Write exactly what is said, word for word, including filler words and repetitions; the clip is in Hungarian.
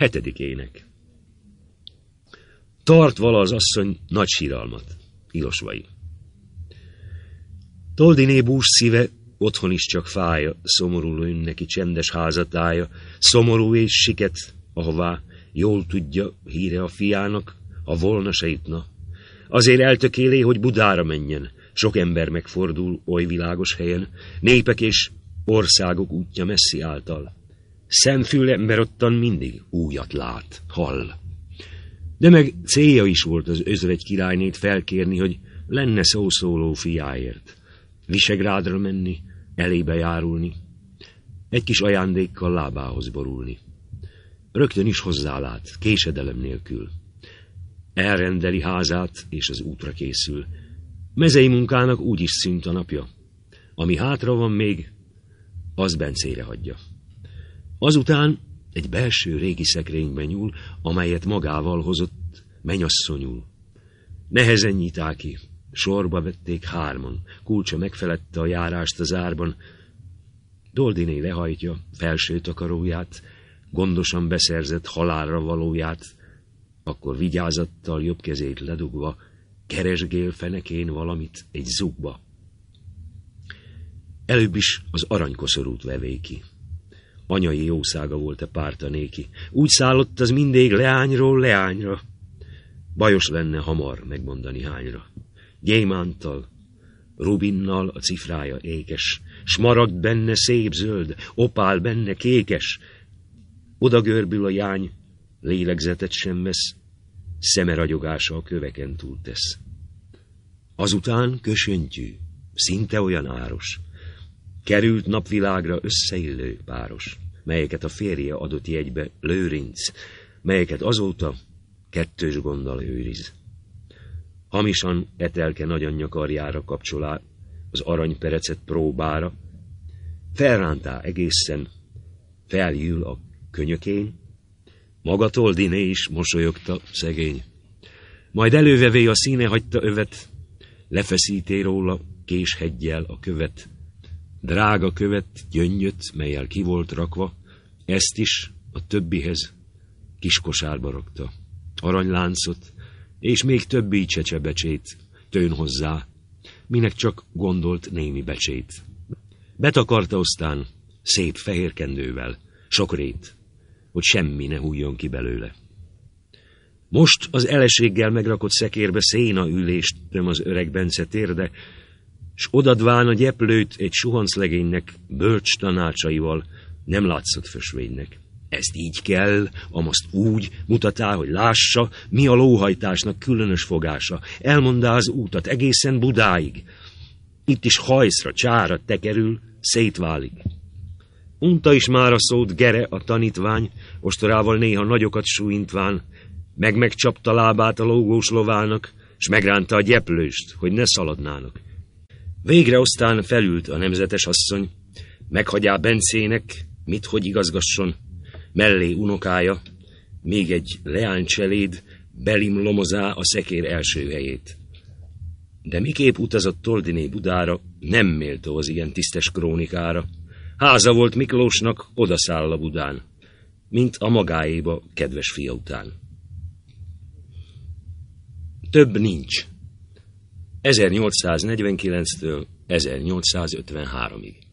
Hetedik ének. Tart vala az asszony nagy síralmat. Ilosvai. Toldiné bús szíve otthon is csak fája, szomorú lőn neki csendes házatája, szomorú és siket, ahová jól tudja híre a fiának, ha volna se jutna. Azért eltökélé, hogy Budára menjen, sok ember megfordul oly világos helyen, népek és országok útja messzi által. Szemfül ember ottan mindig újat lát, hall. De meg célja is volt az özvegy királynét felkérni, hogy lenne szószóló fiáért. Visegrádra menni, elébe járulni, egy kis ajándékkal lábához borulni. Rögtön is hozzálát, késedelem nélkül. Elrendeli házát, és az útra készül. Mezei munkának úgy is szűnt a napja. Ami hátra van még, az Bencére hagyja. Azután egy belső régi szekrénybe nyúl, amelyet magával hozott menyasszonyul. Nehezen nyiták ki, sorba vették hárman, kulcsa megfeledte a járást az árban. Doldiné lehajtja felső takaróját, gondosan beszerzett halálra valóját, akkor vigyázattal jobb kezét ledugva, keresgél fenekén valamit egy zugba. Előbb is az aranykoszorút vevé ki. Anyai jószága volt a párta néki. Úgy szállott az mindig leányról leányra. Bajos lenne hamar megmondani hányra. Gyémántal, rubinnal a cifrája ékes, smaragd benne szép zöld, opál benne kékes. Oda görbül a jány, lélegzetet sem vesz, szeme ragyogása a köveken túl tesz. Azután kösöntyű, szinte olyan áros, került napvilágra összeillő páros, melyeket a férje adott jegybe Lőrinc, melyeket azóta kettős gonddal őriz. Hamisan etelke nagyanyja karjára kapcsolá az aranyperecet próbára, felrántá egészen, feljül a könyökén, maga Toldiné is mosolyogta szegény. Majd elővevé a színe hagyta övet, lefeszíté róla késheggyel a követ, drága követ, gyöngyöt, melyel ki volt rakva, ezt is a többihez kis kosárba rakta. Aranyláncot, és még többi csecsebecsét tőn hozzá, minek csak gondolt némi becsét. Betakarta aztán szép fehér kendővel, sok rét, hogy semmi ne hújjon ki belőle. Most az eleséggel megrakott szekérbe széna ülést töm az öreg Bence térde, s odadván a gyeplőt egy suhanclegénynek bölcs tanácsaival nem látszott fösvénynek. Ezt így kell, amaszt úgy, mutatá, hogy lássa, mi a lóhajtásnak különös fogása. Elmondá az útat egészen Budáig. Itt is hajszra, csára tekerül, szétválik. Unta is már a szót Gere, a tanítvány, ostorával néha nagyokat súlyintván, meg megcsapta lábát a lógós lovának, s megránta a gyeplőst, hogy ne szaladnának. Végre aztán felült a nemzetes asszony, meghagyá Bencének, mit hogy igazgasson, mellé unokája, még egy leánycseléd belim lomozá a szekér első helyét. De miképp utazott Toldiné Budára, nem méltó az ilyen tisztes krónikára. Háza volt Miklósnak, odaszáll a Budán, mint a magáéba kedves fia után. Több nincs. ezernyolcszáznegyvenkilenctől ezernyolcszázötvenháromig.